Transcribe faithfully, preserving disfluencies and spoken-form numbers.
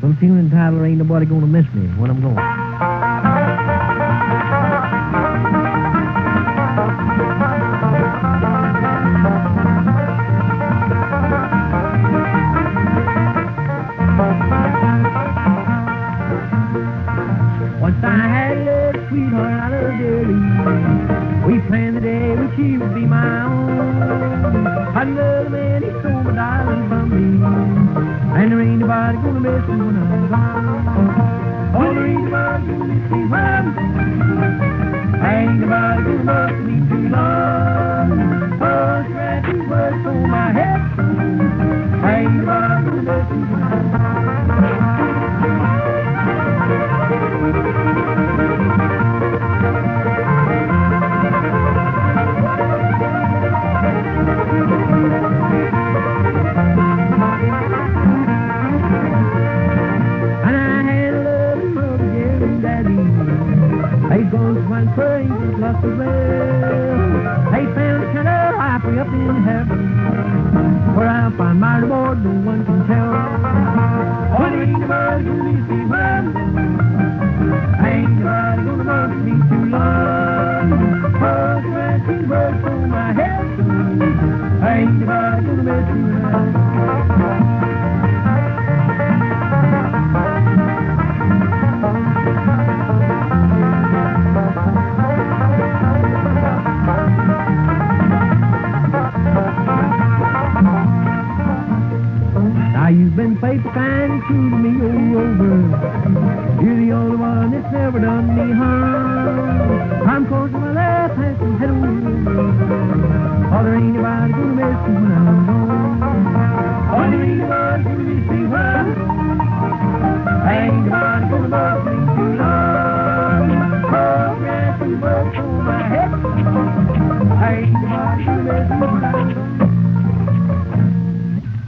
Some tune entitled Ain't Nobody Gonna Miss Me When I'm Gone. Once I had a little sweetheart I loved dearly. We planned the day when she would be my own. I love the man he stole my darling from me, and there ain't nobody gonna miss me when I'm gone. Oh, there ain't nobody gonna miss me when I'm gone. Ain't nobody gonna miss me too long. Oh, scratch these words on my head. Ain't nobody gonna miss me when I'm gone. One for angels lost the rail. They found a kind of life way up in heaven, where I'll find my reward no one can tell. Oh, there ain't nobody gonna miss me when ain't nobody gonna miss me too long. Oh, scratch these words on my head. Ain't nobody gonna miss me when you've been faithful, kind, and true to me, oh Rover. You're the only one that's never done me harm. I'm closing my left hand and head over. Oh, there ain't nobody gonna miss me when I'm gone. Oh, there ain't nobody gonna miss me when I'm gone. Ain't nobody gonna miss me too long. Oh, grass and bugs on my head. Ain't nobody gonna miss me.